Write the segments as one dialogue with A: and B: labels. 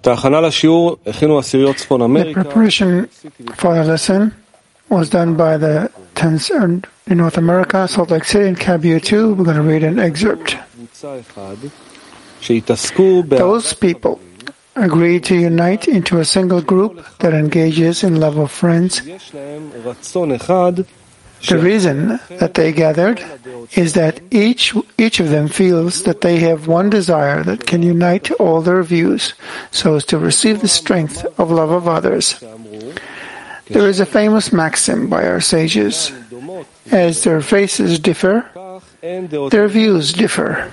A: The preparation for the lesson was done by the 10th in North America, Salt Lake City, and KBU 2. We're going to read an excerpt. Those people agree to unite into a single group that engages in love of friends. The reason that they gathered is that each of them feels that they have one desire that can unite all their views so as to receive the strength of love of others. There is a famous maxim by our sages: as their faces differ, their views differ.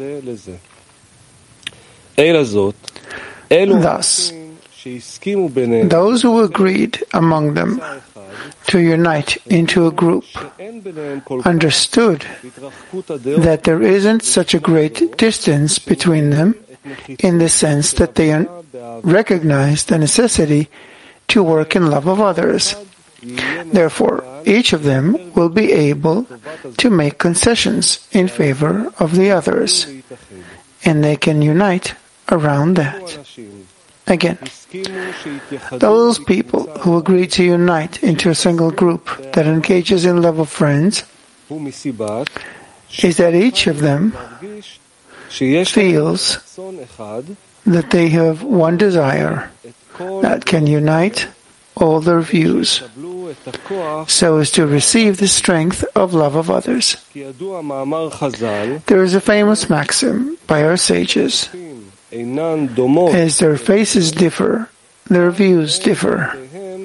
A: Thus, those who agreed among them to unite into a group understood that there isn't such a great distance between them, in the sense that they recognize the necessity to work in love of others. Therefore, each of them will be able to make concessions in favor of the others, and they can unite around that. Again, those people who agree to unite into a single group that engages in love of friends is that each of them feels that they have one desire that can unite all their views so as to receive the strength of love of others. There is a famous maxim by our sages: as their faces differ, their views differ.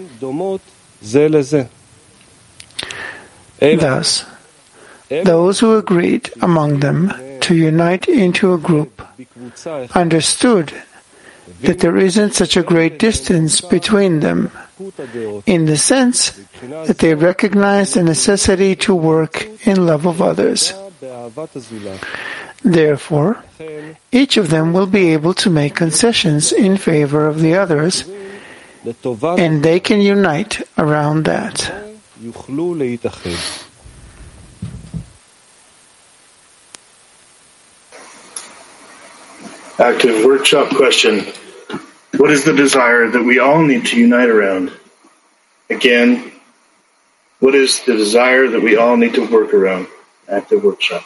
A: Thus, those who agreed among them to unite into a group understood that there isn't such a great distance between them, in the sense that they recognize the necessity to work in love of others. Therefore, each of them will be able to make concessions in favor of the others, and they can unite around that.
B: Active workshop question. What is the desire that we all need to unite around? Again, what is the desire that we all need to work around? Active workshop.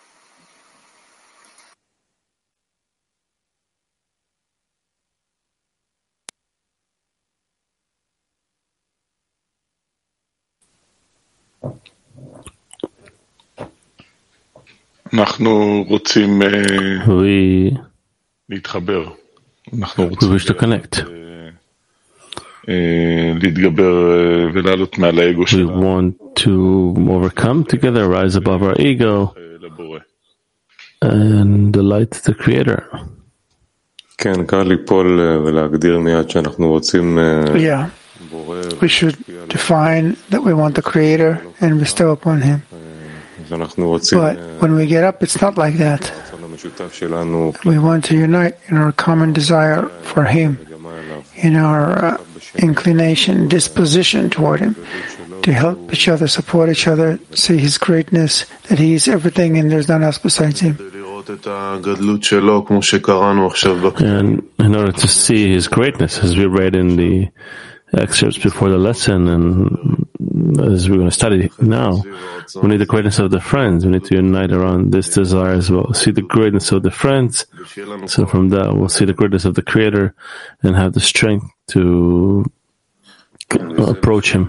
C: We wish to connect. We want to overcome together, rise above our ego, and delight the Creator.
A: Yeah, we should define that we want the Creator and bestow upon Him. But when we get up, it's not like that. We want to unite in our common desire for Him, in our inclination, disposition toward Him, to help each other, support each other, see His greatness, that He is everything and there's none else besides Him.
C: And in order to see His greatness, as we read in the excerpts before the lesson, and as we're going to study now, we need the greatness of the friends. We need to unite around this desire as well. See the greatness of the friends. So from that, we'll see the greatness of the Creator and have the strength to approach Him.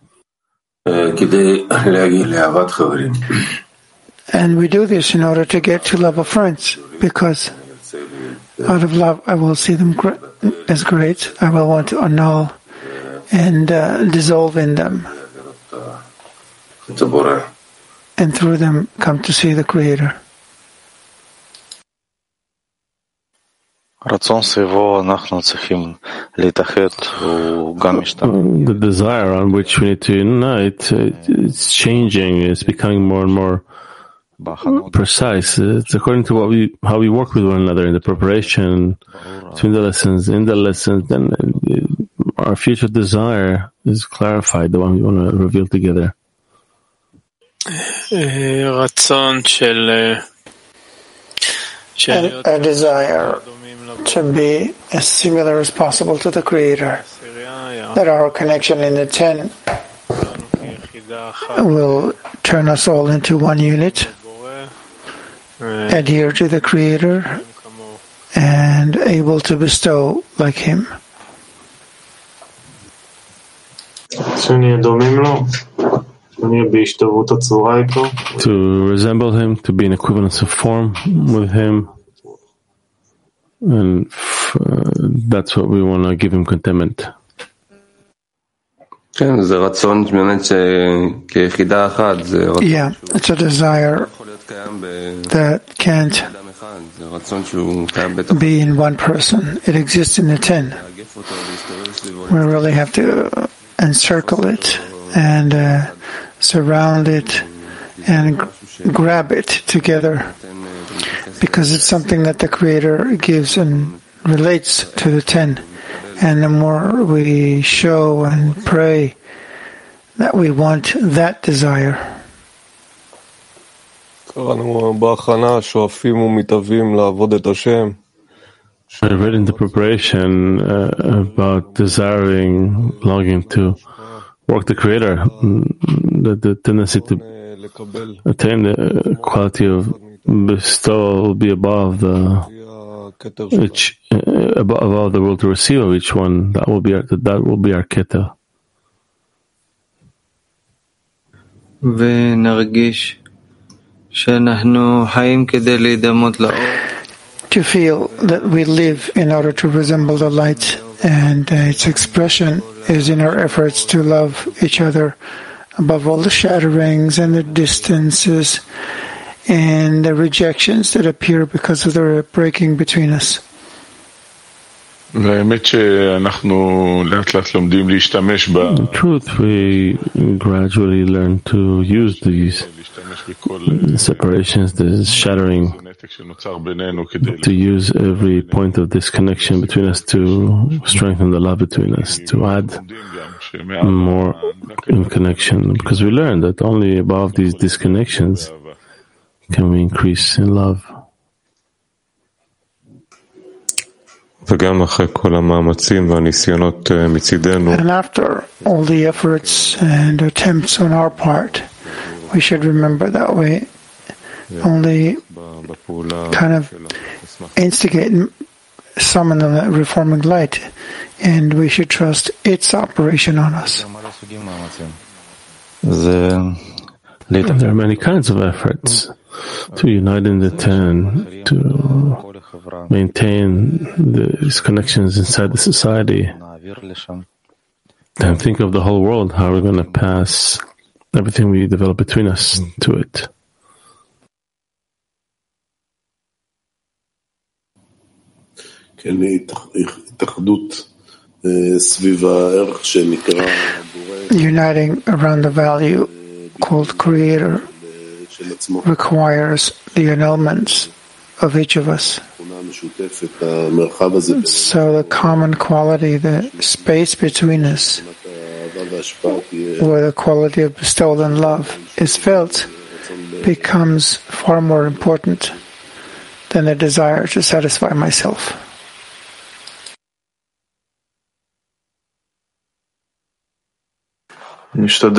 A: And we do this in order to get to love of friends, because out of love I will see them as great. I will want to annul and dissolve in them, and through them come to see the Creator.
C: The desire on which we need to unite, it's changing, it's becoming more and more precise. It's according to how we work with one another in the preparation, between the lessons, in the lessons, then our future desire is clarified, the one we want to reveal together.
A: and a desire to be as similar as possible to the Creator, that our connection in the ten will turn us all into one unit, adhere to the Creator, and able to bestow like Him.
C: To resemble Him, to be in equivalence of form with Him, and that's what we want to give Him contentment.
D: Yeah,
A: it's a desire that can't be in one person. It exists in the ten. We really have to encircle it and surround it and grab it together, because it's something that the Creator gives and relates to the ten. And the more we show and pray that we want that desire.
C: I read in the preparation about desiring, longing to work the Creator, the tendency to attain the quality of bestowal will be above the will to receive of each one. That will be our keter.
A: To feel that we live in order to resemble the light, and its expression is in our efforts to love each other above all the shatterings and the distances and the rejections that appear because of the breaking between us.
C: In truth, we gradually learn to use these separations, this shattering, to use every point of disconnection between us to strengthen the love between us, to add more in connection, because we learn that only above these disconnections can we increase in love.
A: And after all the efforts and attempts on our part, we should remember that we only kind of instigate and summon the reforming light, and we should trust its operation on us.
C: There are many kinds of efforts to unite in the ten, to maintain these connections inside the society, and think of the whole world, how we're going to pass everything we develop between us to it.
A: Uniting around the value called Creator requires the elements of each of us. So the common quality, the space between us, where the quality of bestowal and love is felt, becomes far more important than the desire to satisfy myself.
C: Let's try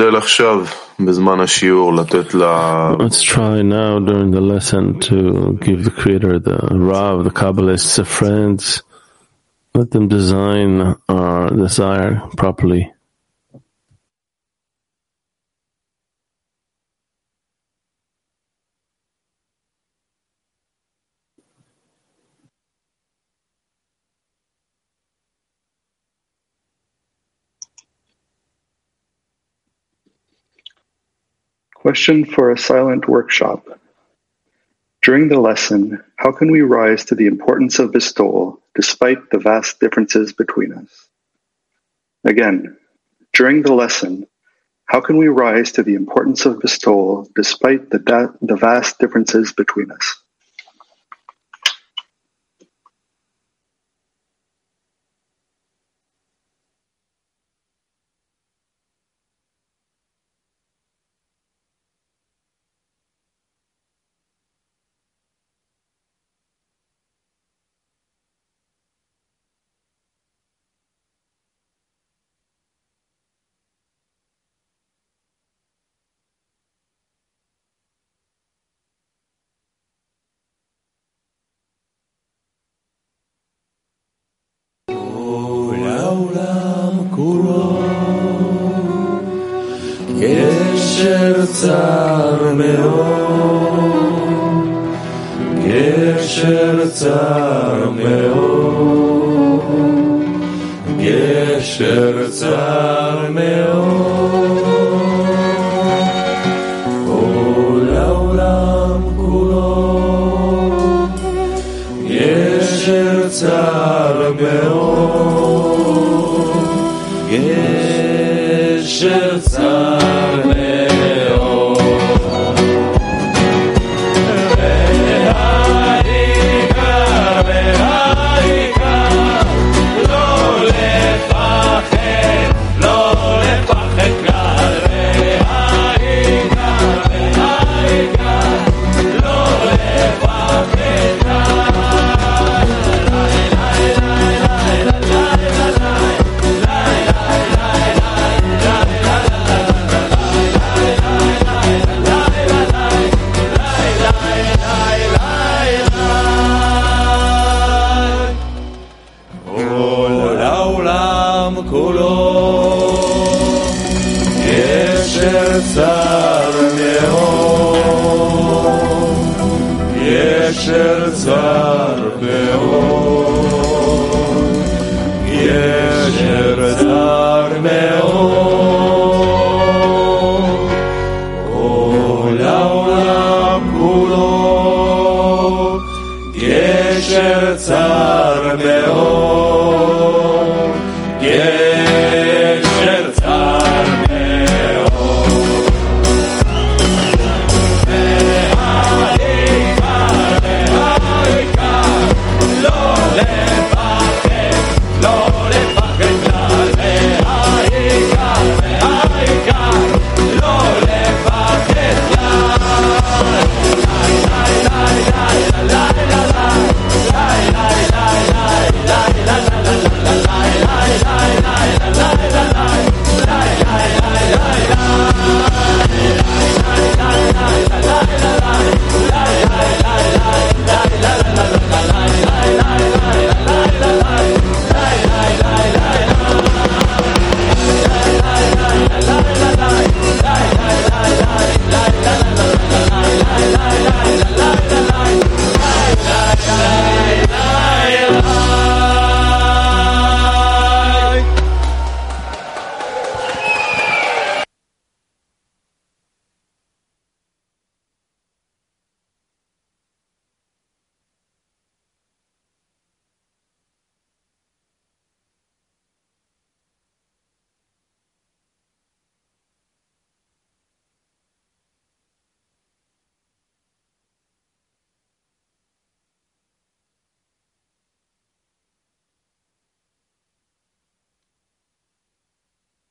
C: now during the lesson to give the Creator, the Rav, the Kabbalists, the friends. Let them design our desire properly.
E: Question for a silent workshop. During the lesson, how can we rise to the importance of bestowal despite the vast differences between us? Again, during the lesson, how can we rise to the importance of bestowal despite the vast differences between us?
D: גשר צר מאוד, גשר צר מאוד, גשר צר מאוד, כל העולם כולו, גשר צר מאוד, גשר צר מאוד. גשר צר מאוד, גשר צר מאוד,